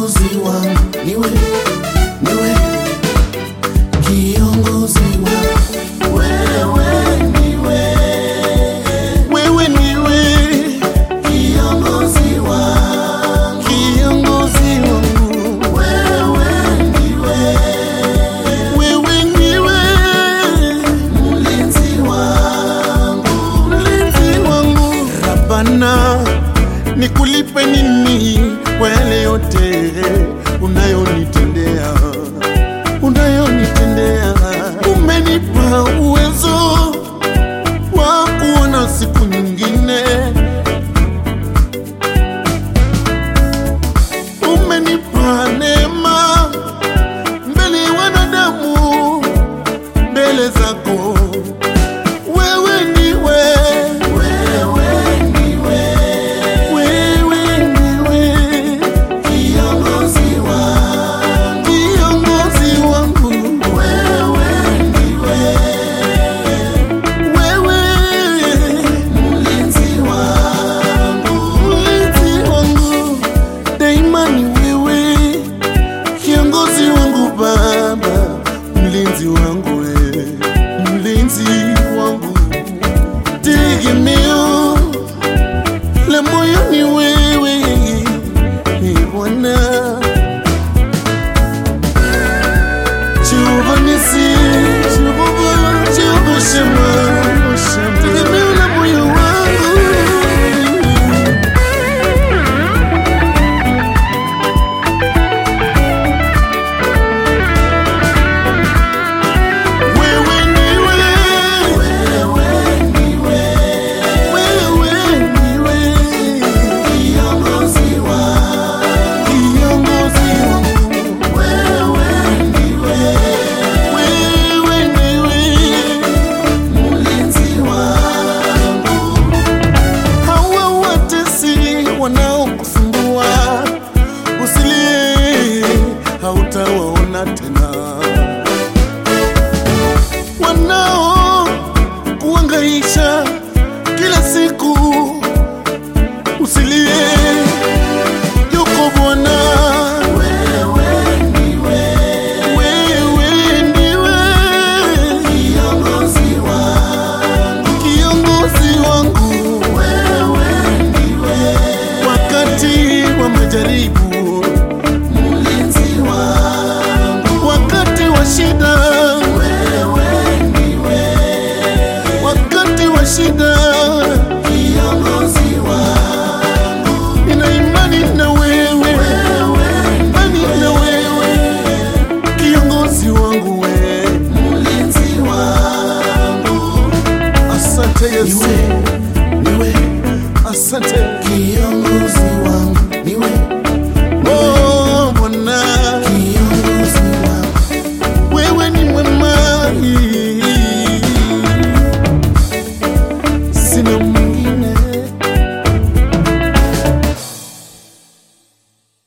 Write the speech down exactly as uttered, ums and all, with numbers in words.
kiongozi wangu, niwe niwe kiongozi wangu, wewe niwe wewe niwe kiongozi wangu, kiongozi wangu, wewe niwe wewe niwe mlinzi wangu, mlinzi wangu. Rabana, nikulipe nini kwa yale yote unayonitendea, unayonitendea. Umenipa uwezo wa kuona siku nyingine, umenipa neema mbele ya wanadamu, mbele zako. Wewe niwe mlinzi wangu, we mlinzi wangu, tegemeo la moyo ni wewe Bwana. Jehova Nisi, Jehova, Jehova Shema, tegemeo la moyo wangu. Wanaokusumbua usilie, hautawaona tena. Wanao kuangaisha kila siku usilie, yuko Bwana. Wewe ndiwe, wewe ndiwe kiongozi wangu, kiongozi wangu. Wakati wa majaribu, mlinzi wangu. Wakati wa shida, wewe ndiwe. Wakati wa shida, kiongozi wangu. Nina imani na wewe, imani na wewe, kiongozi wangu, wewe mlinzi wangu. Asante Yesu, niwe asante.